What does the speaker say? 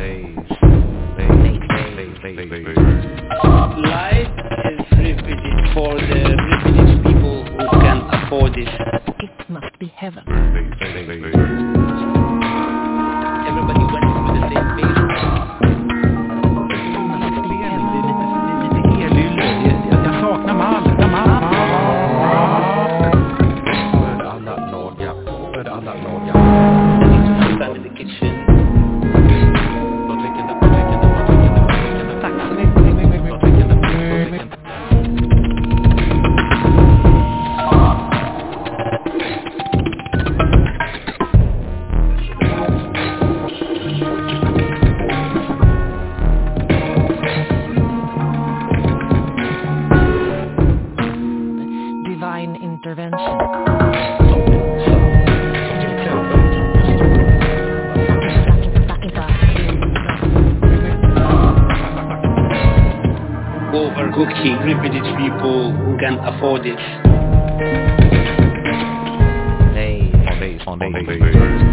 Life is privileged for the privileged people who can afford it. It must be heaven. Everybody went through the same phase. Jag saknar Mal. Time in the kitchen. Divine intervention. Overcooking privileged people who can afford it. Hey,